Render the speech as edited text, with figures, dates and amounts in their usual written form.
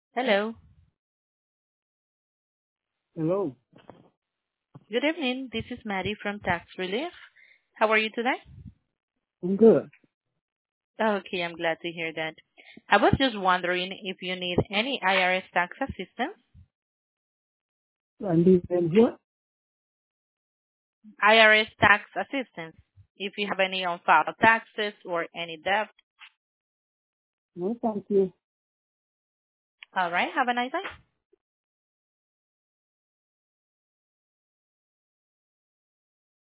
Hello. Hello. Good evening. This is Maddie from Tax Relief. How are you today? I'm good. Okay, I'm glad to hear that. I was just wondering if you need any IRS tax assistance. I need and what? IRS tax assistance. If you have any unfiled taxes or any debt. No, thank you. All right. Have a nice day.